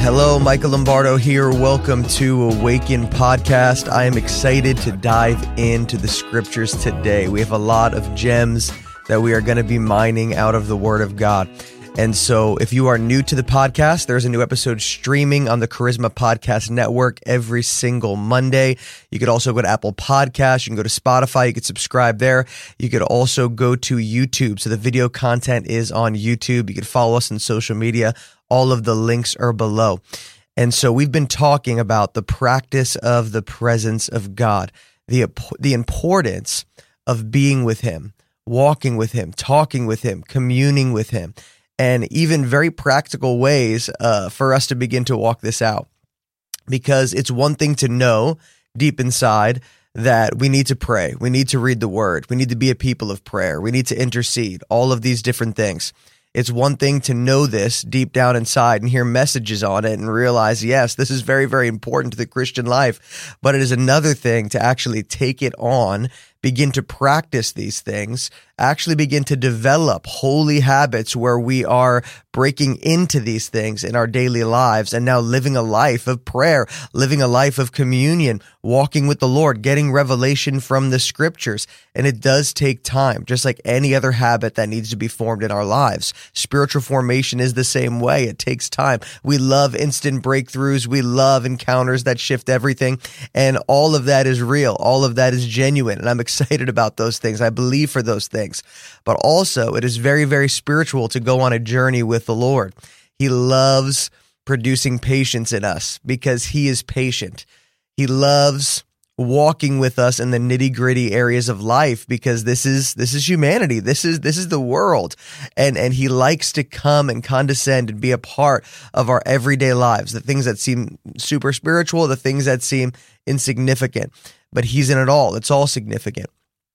Hello, Michael Lombardo here. Welcome to Awaken Podcast. I am excited to dive into the scriptures today. We have a lot of gems that we are going to be mining out of the Word of God. And so if you are new to the podcast, there's a new episode streaming on the Charisma Podcast Network every single Monday. You could also go to Apple Podcasts. You can go to Spotify. You could subscribe there. You could also go to YouTube. So the video content is on YouTube. You could follow us on social media. All of the links are below. And so we've been talking about the practice of the presence of God, the importance of being with Him, walking with Him, talking with Him, communing with Him, and even very practical ways for us to begin to walk this out. Because it's one thing to know deep inside that we need to pray, we need to read the Word, we need to be a people of prayer, we need to intercede, all of these different things. It's one thing to know this deep down inside and hear messages on it and realize, yes, this is very, very important to the Christian life. But it is another thing to actually take it on, begin to practice these things, actually begin to develop holy habits where we are breaking into these things in our daily lives and now living a life of prayer, living a life of communion, walking with the Lord, getting revelation from the scriptures. And it does take time, just like any other habit that needs to be formed in our lives. Spiritual formation is the same way. It takes time. We love instant breakthroughs. We love encounters that shift everything. And all of that is real. All of that is genuine. And I'm excited about those things. I believe for those things. But also, it is very, very spiritual to go on a journey with the Lord. He loves producing patience in us because He is patient. He loves walking with us in the nitty-gritty areas of life because this is humanity. This is the world. And He likes to come and condescend and be a part of our everyday lives, the things that seem super spiritual, the things that seem insignificant. But He's in it all. It's all significant.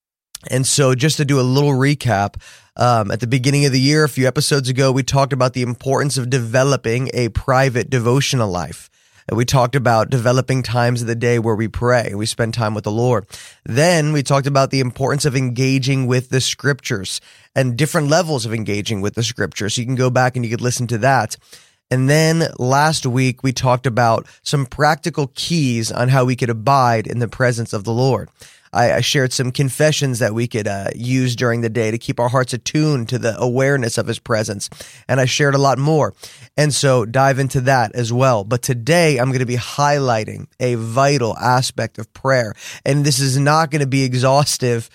And so just to do a little recap, at the beginning of the year, a few episodes ago, we talked about the importance of developing a private devotional life. And we talked about developing times of the day where we pray, we spend time with the Lord. Then we talked about the importance of engaging with the scriptures and different levels of engaging with the scriptures. So you can go back and you could listen to that. And then last week, we talked about some practical keys on how we could abide in the presence of the Lord. I shared some confessions that we could use during the day to keep our hearts attuned to the awareness of His presence. And I shared a lot more. And so dive into that as well. But today I'm going to be highlighting a vital aspect of prayer. And this is not going to be exhaustive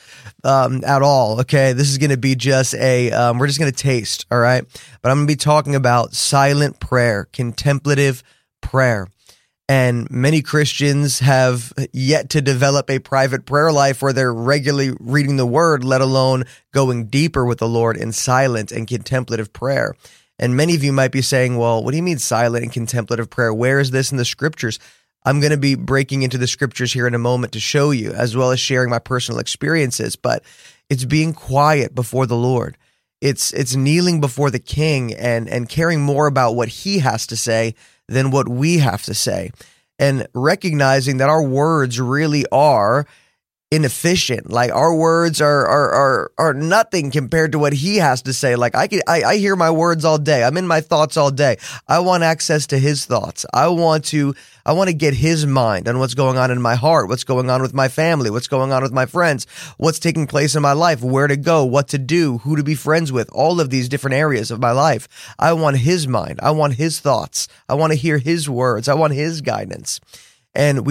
at all. Okay. This is going to be just we're just going to taste. All right. But I'm going to be talking about silent prayer, contemplative prayer. And many Christians have yet to develop a private prayer life where they're regularly reading the Word, let alone going deeper with the Lord in silent and contemplative prayer. And many of you might be saying, well, what do you mean silent and contemplative prayer? Where is this in the scriptures? I'm going to be breaking into the scriptures here in a moment to show you, as well as sharing my personal experiences. But it's being quiet before the Lord. It's kneeling before the King and caring more about what He has to say than what we have to say, and recognizing that our words really are inefficient. Like our words are nothing compared to what He has to say. Like I hear my words all day. I'm in my thoughts all day. I want access to His thoughts. I want to get His mind on what's going on in my heart, what's going on with my family, what's going on with my friends, what's taking place in my life, where to go, what to do, who to be friends with, all of these different areas of my life. I want His mind. I want His thoughts. I want to hear His words. I want His guidance. And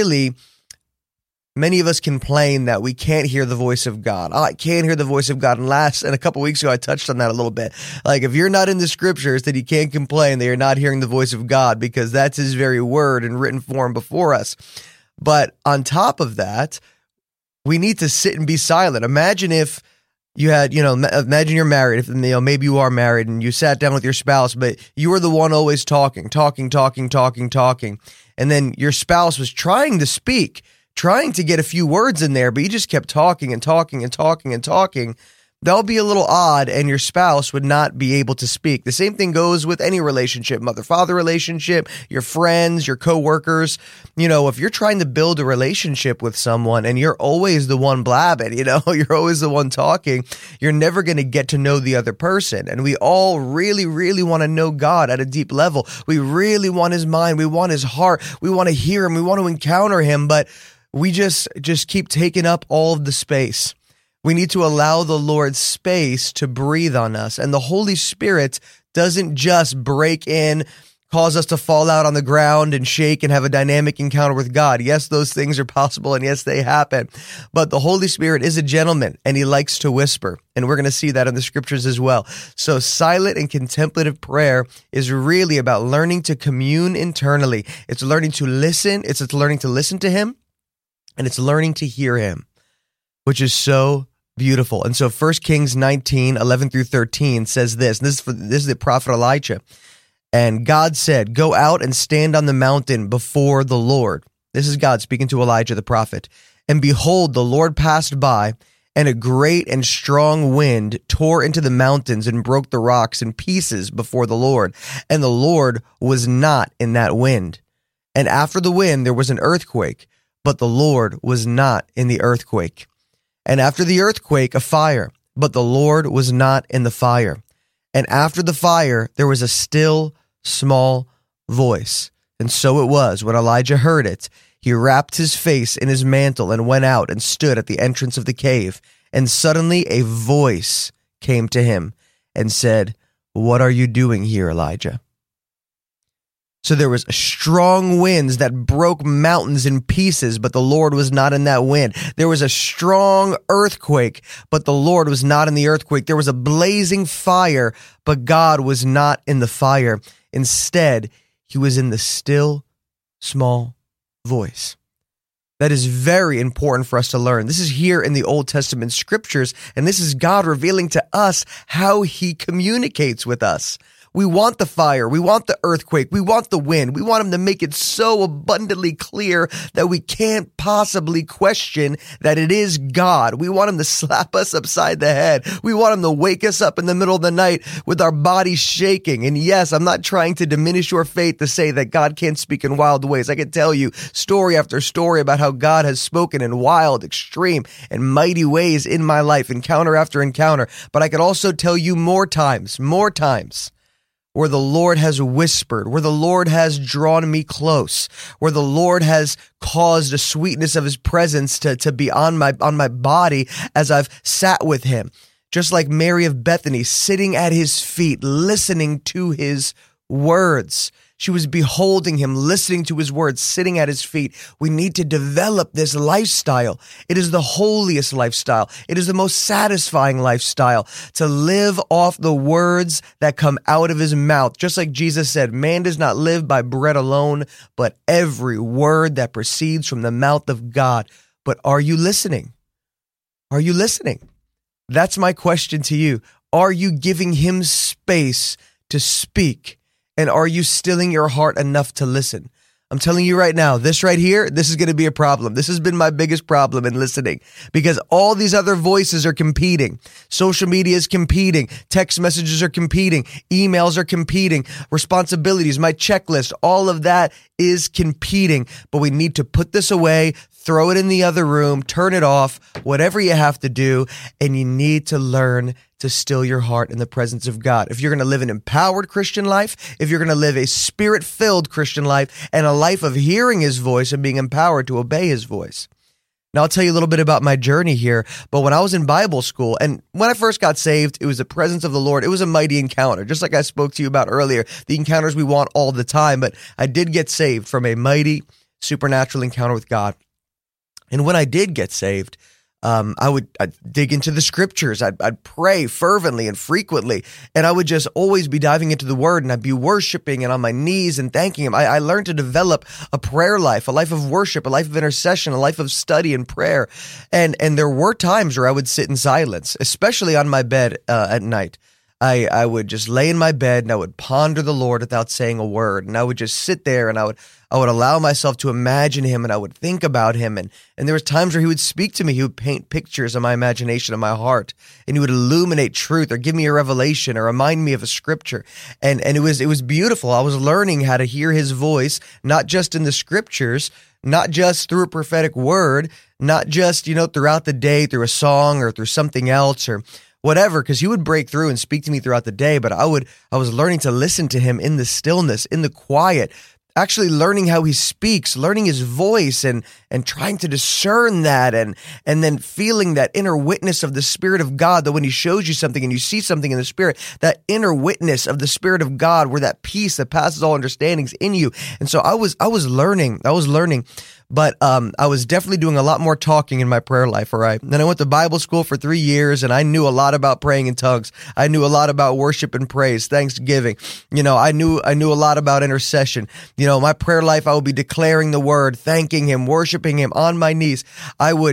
many of us complain that we can't hear the voice of God. I can't hear the voice of God. And a couple weeks ago, I touched on that a little bit. Like if you're not in the scriptures, then you can't complain that you're not hearing the voice of God because that's His very word in written form before us. But on top of that, we need to sit and be silent. Imagine if you had, imagine you're married, if, maybe you are married and you sat down with your spouse, but you were the one always talking. And then your spouse was trying to speak, trying to get a few words in there, but you just kept talking. That'll be a little odd, and your spouse would not be able to speak. The same thing goes with any relationship, mother-father relationship, your friends, your coworkers. If you're trying to build a relationship with someone and you're always the one blabbing, you're always the one talking, you're never going to get to know the other person. And we all really, really want to know God at a deep level. We really want his mind. We want his heart. We want to hear him. We want to encounter him, but we just keep taking up all of the space. We need to allow the Lord's space to breathe on us. And the Holy Spirit doesn't just break in, cause us to fall out on the ground and shake and have a dynamic encounter with God. Yes, those things are possible, and yes, they happen. But the Holy Spirit is a gentleman, and he likes to whisper. And we're going to see that in the scriptures as well. So silent and contemplative prayer is really about learning to commune internally. It's learning to listen. It's learning to listen to him, and it's learning to hear him, which is so beautiful. And so 1 Kings 19, 11 through 13 says this. This is the prophet Elijah. And God said, "Go out and stand on the mountain before the Lord." This is God speaking to Elijah the prophet. "And behold, the Lord passed by, and a great and strong wind tore into the mountains and broke the rocks in pieces before the Lord. And the Lord was not in that wind. And after the wind, there was an earthquake, but the Lord was not in the earthquake. And after the earthquake, a fire, but the Lord was not in the fire. And after the fire, there was a still, small voice. And so it was, when Elijah heard it, he wrapped his face in his mantle and went out and stood at the entrance of the cave. And suddenly a voice came to him and said, 'What are you doing here, Elijah?'" So there was strong winds that broke mountains in pieces, but the Lord was not in that wind. There was a strong earthquake, but the Lord was not in the earthquake. There was a blazing fire, but God was not in the fire. Instead, he was in the still, small voice. That is very important for us to learn. This is here in the Old Testament scriptures, and this is God revealing to us how he communicates with us. We want the fire. We want the earthquake. We want the wind. We want him to make it so abundantly clear that we can't possibly question that it is God. We want him to slap us upside the head. We want him to wake us up in the middle of the night with our bodies shaking. And yes, I'm not trying to diminish your faith to say that God can't speak in wild ways. I can tell you story after story about how God has spoken in wild, extreme, and mighty ways in my life, encounter after encounter. But I could also tell you more times, where the Lord has whispered, where the Lord has drawn me close, where the Lord has caused a sweetness of his presence to be on my body as I've sat with him. Just like Mary of Bethany, sitting at his feet, listening to his words. She was beholding him, listening to his words, sitting at his feet. We need to develop this lifestyle. It is the holiest lifestyle. It is the most satisfying lifestyle, to live off the words that come out of his mouth. Just like Jesus said, man does not live by bread alone, but every word that proceeds from the mouth of God. But are you listening? Are you listening? That's my question to you. Are you giving him space to speak? And are you stilling your heart enough to listen? I'm telling you right now, this right here, this is going to be a problem. This has been my biggest problem in listening, because all these other voices are competing. Social media is competing. Text messages are competing. Emails are competing. Responsibilities, my checklist, all of that is competing. But we need to put this away, throw it in the other room, turn it off, whatever you have to do. And you need to learn to still your heart in the presence of God. If you're going to live an empowered Christian life, if you're going to live a spirit-filled Christian life, and a life of hearing his voice and being empowered to obey his voice. Now, I'll tell you a little bit about my journey here, but when I was in Bible school, and when I first got saved, it was the presence of the Lord. It was a mighty encounter, just like I spoke to you about earlier, the encounters we want all the time, but I did get saved from a mighty supernatural encounter with God. And when I did get saved, I'd dig into the scriptures. I'd pray fervently and frequently, and I would just always be diving into the word, and I'd be worshiping and on my knees and thanking him. I learned to develop a prayer life, a life of worship, a life of intercession, a life of study and prayer. And there were times where I would sit in silence, especially on my bed at night. I would just lay in my bed and I would ponder the Lord without saying a word. And I would just sit there and I would allow myself to imagine him and I would think about him. And there was times where he would speak to me. He would paint pictures in my imagination, in my heart, and he would illuminate truth or give me a revelation or remind me of a scripture. And it was beautiful. I was learning how to hear his voice, not just in the scriptures, not just through a prophetic word, not just, throughout the day, through a song or through something else or whatever, because he would break through and speak to me throughout the day, but I was learning to listen to him in the stillness, in the quiet, actually learning how he speaks, learning his voice and trying to discern that and then feeling that inner witness of the Spirit of God, that when he shows you something and you see something in the Spirit, that inner witness of the Spirit of God, where that peace that passes all understandings in you. And so I was learning, but I was definitely doing a lot more talking in my prayer life, all right? Then I went to Bible school for 3 years, and I knew a lot about praying in tongues. I knew a lot about worship and praise, thanksgiving. I knew a lot about intercession. My prayer life, I would be declaring the word, thanking him, worshiping him on my knees. I would,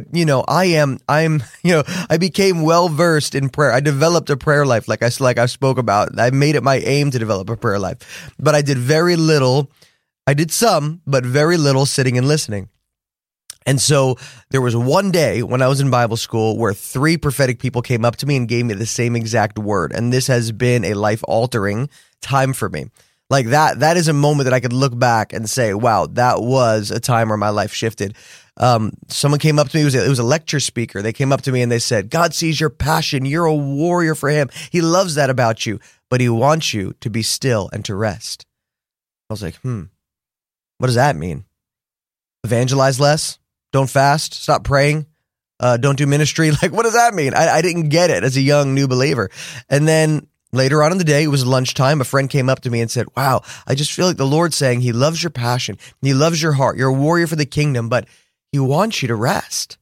I became well-versed in prayer. I developed a prayer life, like I spoke about. I made it my aim to develop a prayer life, but I did very little. I did some, but very little sitting and listening. And so there was one day when I was in Bible school where 3 prophetic people came up to me and gave me the same exact word. And this has been a life-altering time for me. Like that is a moment that I could look back and say, wow, that was a time where my life shifted. Someone came up to me, it was a lecture speaker. They came up to me and they said, God sees your passion. You're a warrior for him. He loves that about you, but he wants you to be still and to rest. I was like, what does that mean? Evangelize less? Don't fast? Stop praying? Don't do ministry? Like, what does that mean? I didn't get it as a young new believer. And then later on in the day, it was lunchtime. A friend came up to me and said, wow, I just feel like the Lord's saying he loves your passion. He loves your heart. You're a warrior for the kingdom, but he wants you to rest.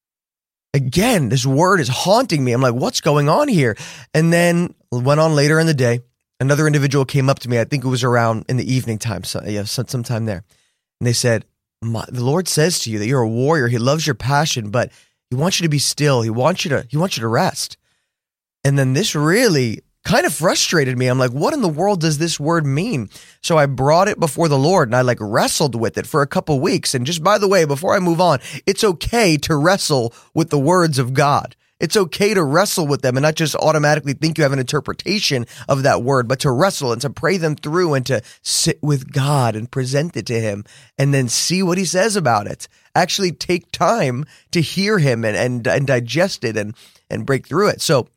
Again, this word is haunting me. I'm like, what's going on here? And then went on later in the day. Another individual came up to me. I think it was around in the evening time, sometime there. And they said, the Lord says to you that you're a warrior. He loves your passion, but he wants you to be still. He wants you to rest. And then this really kind of frustrated me. I'm like, what in the world does this word mean? So I brought it before the Lord and I wrestled with it for a couple weeks. And just by the way, before I move on, it's okay to wrestle with the words of God. It's okay to wrestle with them and not just automatically think you have an interpretation of that word, but to wrestle and to pray them through and to sit with God and present it to him and then see what he says about it. Actually take time to hear him and digest it and break through it. So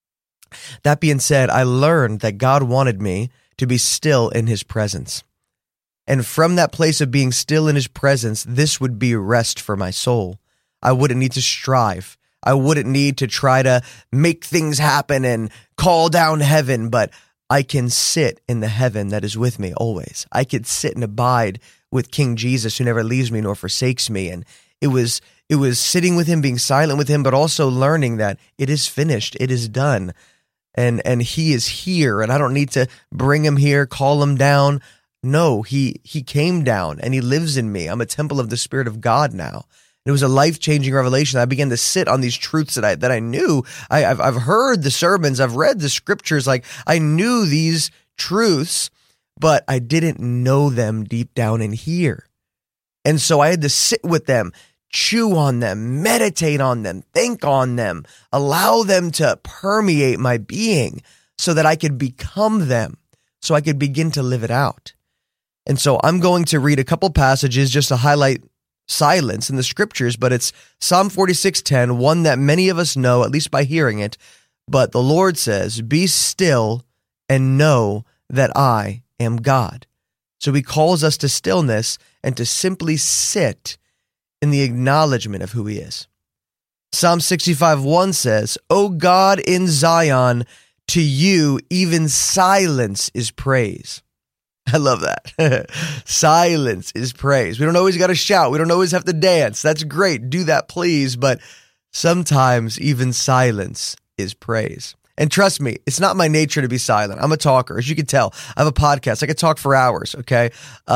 that being said, I learned that God wanted me to be still in his presence. And from that place of being still in his presence, this would be rest for my soul. I wouldn't need to strive. I wouldn't need to try to make things happen and call down heaven, but I can sit in the heaven that is with me always. I could sit and abide with King Jesus, who never leaves me nor forsakes me. And it was sitting with him, being silent with him, but also learning that it is finished, it is done. And he is here, and I don't need to bring him here, call him down. No, he came down and he lives in me. I'm a temple of the Spirit of God now. It was a life-changing revelation. I began to sit on these truths that I knew. I've heard the sermons, I've read the scriptures, I knew these truths, but I didn't know them deep down in here. And so I had to sit with them, chew on them, meditate on them, think on them, allow them to permeate my being so that I could become them, so I could begin to live it out. And so I'm going to read a couple passages just to highlight silence in the scriptures, but it's Psalm 46:10, one that many of us know, at least by hearing it. But the Lord says, be still and know that I am God. So he calls us to stillness and to simply sit in the acknowledgement of who he is. Psalm 65:1 says, O God in Zion, to you even silence is praise. I love that. Silence is praise. We don't always got to shout. We don't always have to dance. That's great. Do that, please. But sometimes even silence is praise. And trust me, it's not my nature to be silent. I'm a talker. As you can tell, I have a podcast. I could talk for hours, okay?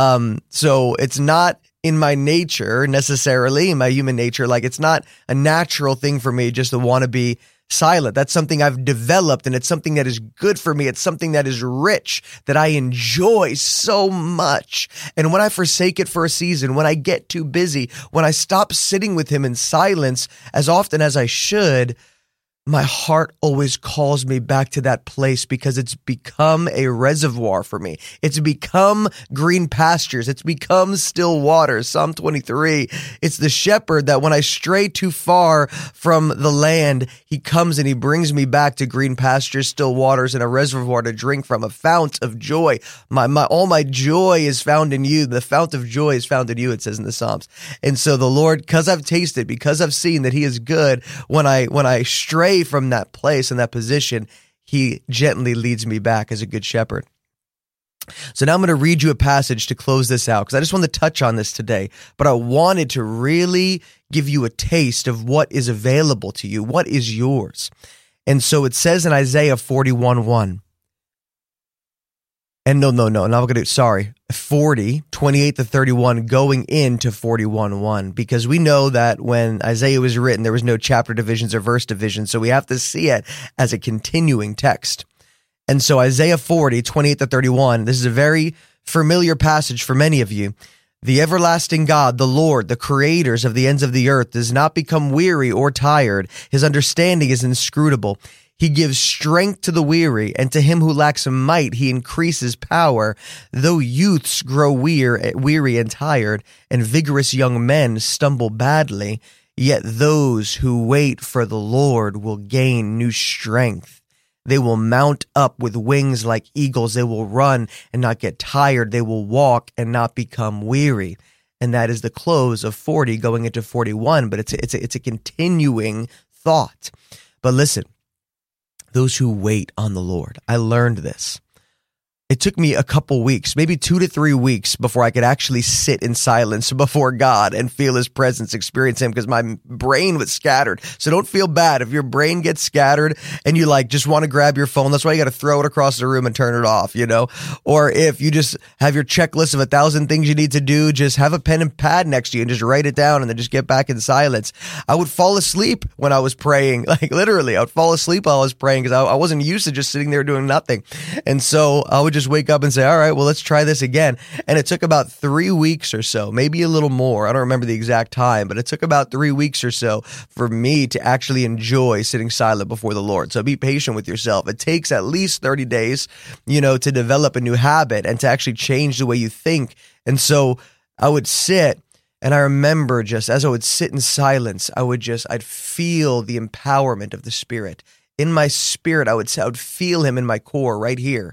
So it's not in my nature necessarily, in my human nature. It's not a natural thing for me just to want to be silent. That's something I've developed, and it's something that is good for me. It's something that is rich, that I enjoy so much. And when I forsake it for a season, when I get too busy, when I stop sitting with him in silence as often as I should, my heart always calls me back to that place because it's become a reservoir for me. It's become green pastures. It's become still waters. Psalm 23. It's the shepherd that when I stray too far from the land, he comes and he brings me back to green pastures, still waters, and a reservoir to drink from, a fount of joy. All my joy is found in you. The fount of joy is found in you, it says in the Psalms. And so the Lord, because I've tasted, because I've seen that he is good, when I stray from that place and that position, he gently leads me back as a good shepherd. So now I'm going to read you a passage to close this out because I just want to touch on this today, but I wanted to really give you a taste of what is available to you, what is yours. And so it says in Isaiah 41:1, and no, now I'm going to, 40, 28 to 31, going into 41:1, because we know that when Isaiah was written, there was no chapter divisions or verse divisions, so we have to see it as a continuing text. And so Isaiah 40, 28 to 31, this is a very familiar passage for many of you. The everlasting God, the Lord, the creators of the ends of the earth, does not become weary or tired. His understanding is inscrutable. He gives strength to the weary, and to him who lacks might, he increases power. Though youths grow weary and tired, and vigorous young men stumble badly, yet those who wait for the Lord will gain new strength. They will mount up with wings like eagles. They will run and not get tired. They will walk and not become weary. And that is the close of 40 going into 41, but it's a continuing thought. But listen, those who wait on the Lord. I learned this. It took me a couple weeks, maybe 2 to 3 weeks before I could actually sit in silence before God and feel his presence, experience him, because my brain was scattered. So don't feel bad if your brain gets scattered and you just want to grab your phone. That's why you got to throw it across the room and turn it off, Or if you just have your checklist of 1,000 things you need to do, just have a pen and pad next to you and just write it down and then just get back in silence. I would fall asleep when I was praying, literally. I would fall asleep while I was praying because I wasn't used to just sitting there doing nothing. And so I would just wake up and say, all right, well, let's try this again. And it took about 3 weeks or so, maybe a little more. I don't remember the exact time, but it took about 3 weeks or so for me to actually enjoy sitting silent before the Lord. So be patient with yourself. It takes at least 30 days, to develop a new habit and to actually change the way you think. And so I would sit, and I remember just as I would sit in silence, I'd feel the empowerment of the Spirit. In my spirit, I would feel him in my core right here.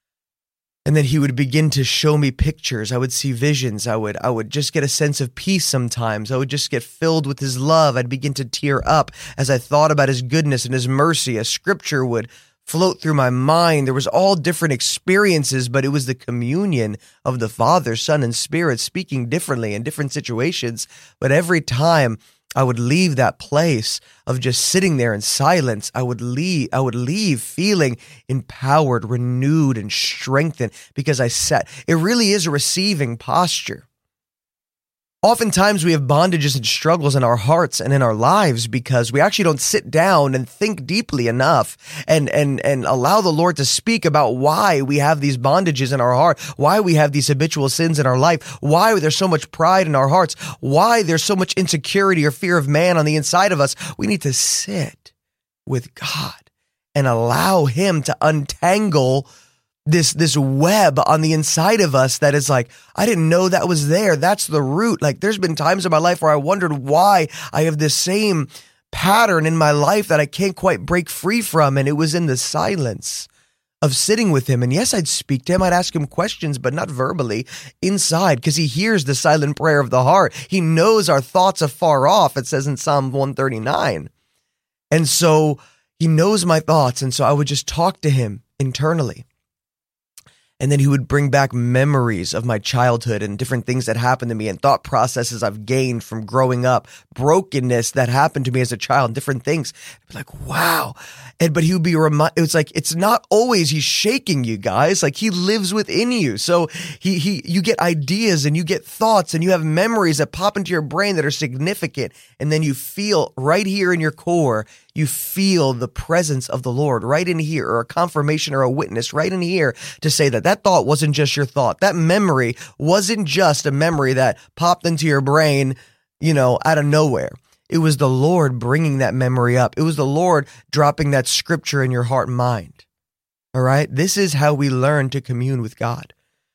And then he would begin to show me pictures. I would see visions. I would just get a sense of peace sometimes. I would just get filled with his love. I'd begin to tear up as I thought about his goodness and his mercy. A scripture would float through my mind. There was all different experiences, but it was the communion of the Father, Son, and Spirit speaking differently in different situations. But every time I would leave that place of just sitting there in silence, I would leave feeling empowered, renewed, and strengthened because I sat. It really is a receiving posture. Oftentimes we have bondages and struggles in our hearts and in our lives because we actually don't sit down and think deeply enough and allow the Lord to speak about why we have these bondages in our heart, why we have these habitual sins in our life, why there's so much pride in our hearts, why there's so much insecurity or fear of man on the inside of us. We need to sit with God and allow him to untangle this web on the inside of us that is I didn't know that was there. That's the root. There's been times in my life where I wondered why I have this same pattern in my life that I can't quite break free from. And it was in the silence of sitting with him. And yes, I'd speak to him. I'd ask him questions, but not verbally, inside, because he hears the silent prayer of the heart. He knows our thoughts afar off. It says in Psalm 139. And so he knows my thoughts. And so I would just talk to him internally. And then he would bring back memories of my childhood and different things that happened to me and thought processes I've gained from growing up, brokenness that happened to me as a child, different things. I'd be wow. But he would be it's not always he's shaking you guys. He lives within you. So you get ideas and you get thoughts and you have memories that pop into your brain that are significant. And then you feel right here in your core, you feel the presence of the Lord right in here, or a confirmation or a witness right in here to say that that thought wasn't just your thought. That memory wasn't just a memory that popped into your brain, out of nowhere. It was the Lord bringing that memory up. It was the Lord dropping that scripture in your heart and mind. All right? This is how we learn to commune with God.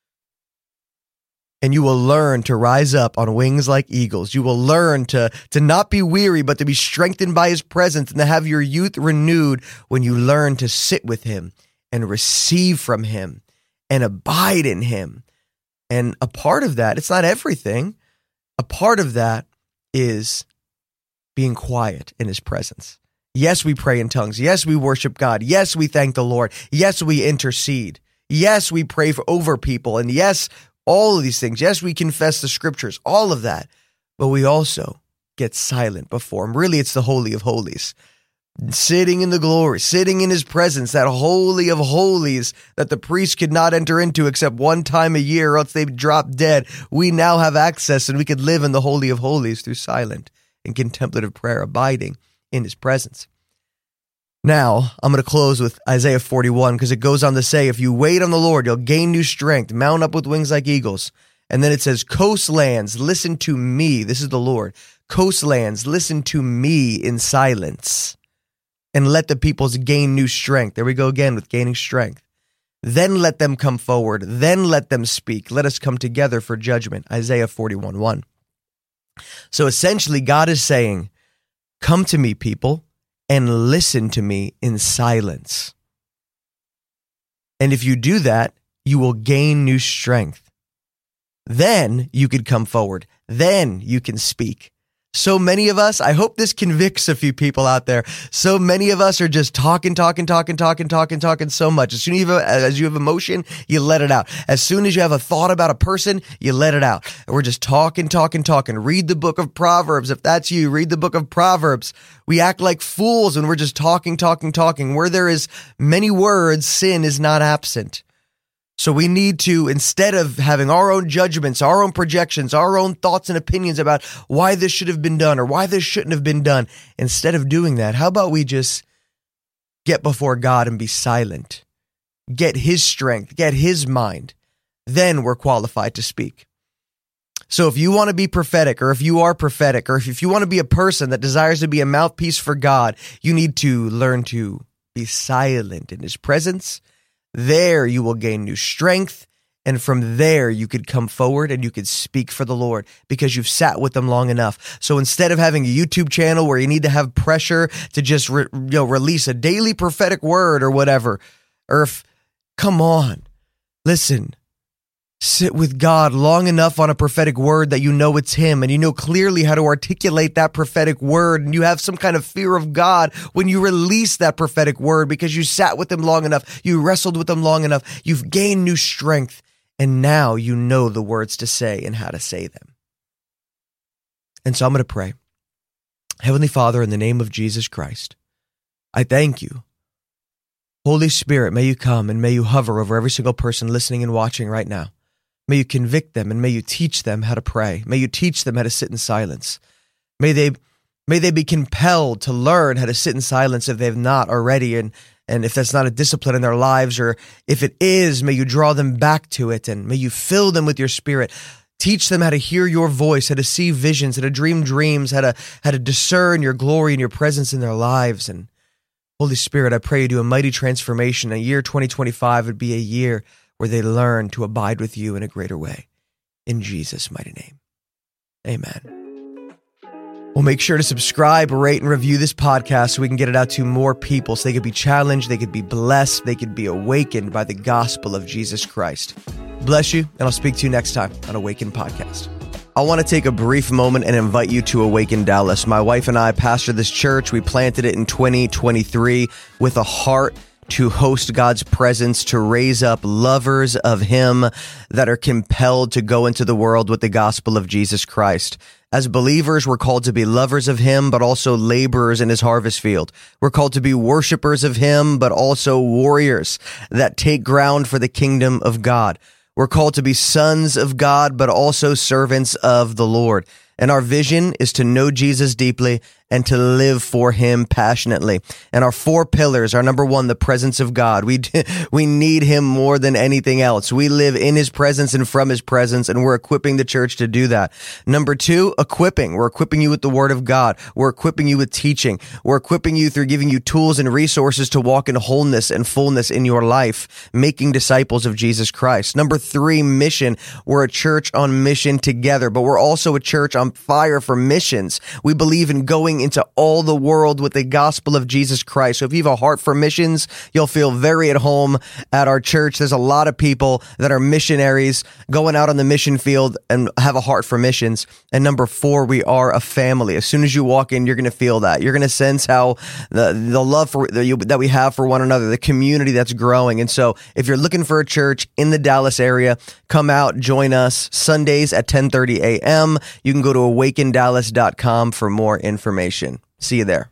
And you will learn to rise up on wings like eagles. You will learn to not be weary, but to be strengthened by his presence and to have your youth renewed when you learn to sit with him and receive from him and abide in him. And a part of that, it's not everything. A part of that is being quiet in his presence. Yes, we pray in tongues. Yes, we worship God. Yes, we thank the Lord. Yes, we intercede. Yes, we pray over people. And yes, all of these things. Yes, we confess the scriptures, all of that. But we also get silent before him. Really, it's the Holy of Holies. Sitting in the glory, sitting in his presence, that Holy of Holies that the priest could not enter into except one time a year, or else they'd drop dead. We now have access, and we could live in the Holy of Holies through silent and contemplative prayer, abiding in his presence. Now, I'm going to close with Isaiah 41 because it goes on to say, if you wait on the Lord, you'll gain new strength, mount up with wings like eagles. And then it says, coastlands, listen to me. This is the Lord. Coastlands, listen to me in silence and let the peoples gain new strength. There we go again with gaining strength. Then let them come forward. Then let them speak. Let us come together for judgment. Isaiah 41:1. So essentially, God is saying, come to me, people, and listen to me in silence. And if you do that, you will gain new strength. Then you could come forward. Then you can speak. So many of us, I hope this convicts a few people out there. So many of us are just talking so much. As soon as you have emotion, you let it out. As soon as you have a thought about a person, you let it out. And we're just talking. Read the book of Proverbs. If that's you, read the book of Proverbs. We act like fools when we're just talking. Where there is many words, sin is not absent. So we need to, instead of having our own judgments, our own projections, our own thoughts and opinions about why this should have been done or why this shouldn't have been done, instead of doing that, how about we just get before God and be silent? Get his strength, get his mind. Then we're qualified to speak. So if you want to be prophetic, or if you are prophetic, or if you want to be a person that desires to be a mouthpiece for God, you need to learn to be silent in his presence. There you will gain new strength, and from there you could come forward and you could speak for the Lord because you've sat with them long enough. So instead of having a YouTube channel where you need to have pressure to just release a daily prophetic word or whatever, come on, listen. Sit with God long enough on a prophetic word that you know it's him and you know clearly how to articulate that prophetic word, and you have some kind of fear of God when you release that prophetic word because you sat with him long enough, you wrestled with him long enough, you've gained new strength, and now you know the words to say and how to say them. And so I'm going to pray. Heavenly Father, in the name of Jesus Christ, I thank you. Holy Spirit, may you come and may you hover over every single person listening and watching right now. May you convict them and may you teach them how to pray. May you teach them how to sit in silence. May they be compelled to learn how to sit in silence if they have not already. And if that's not a discipline in their lives, or if it is, may you draw them back to it and may you fill them with your Spirit. Teach them how to hear your voice, how to see visions, how to dream dreams, how to discern your glory and your presence in their lives. And Holy Spirit, I pray you do a mighty transformation. A year 2025 would be a year where they learn to abide with you in a greater way. In Jesus' mighty name, amen. Well, make sure to subscribe, rate, and review this podcast so we can get it out to more people so they could be challenged, they could be blessed, they could be awakened by the gospel of Jesus Christ. Bless you, and I'll speak to you next time on Awaken Podcast. I want to take a brief moment and invite you to Awaken Dallas. My wife and I pastor this church. We planted it in 2023 with a heart to host God's presence, to raise up lovers of him that are compelled to go into the world with the gospel of Jesus Christ. As believers, we're called to be lovers of him, but also laborers in his harvest field. We're called to be worshipers of him, but also warriors that take ground for the kingdom of God. We're called to be sons of God, but also servants of the Lord. And our vision is to know Jesus deeply and to live for him passionately. And our 4 pillars are, number 1, the presence of God. We need him more than anything else. We live in his presence and from his presence, and we're equipping the church to do that. Number 2, equipping. We're equipping you with the word of God. We're equipping you with teaching. We're equipping you through giving you tools and resources to walk in wholeness and fullness in your life, making disciples of Jesus Christ. Number 3, mission. We're a church on mission together, but we're also a church on fire for missions. We believe in going into all the world with the gospel of Jesus Christ. So if you have a heart for missions, you'll feel very at home at our church. There's a lot of people that are missionaries going out on the mission field and have a heart for missions. And number 4, we are a family. As soon as you walk in, you're going to feel that. You're going to sense how the love that we have for one another, the community that's growing. And so if you're looking for a church in the Dallas area, come out, join us Sundays at 10:30 a.m. You can go to awakendallas.com for more information. See you there.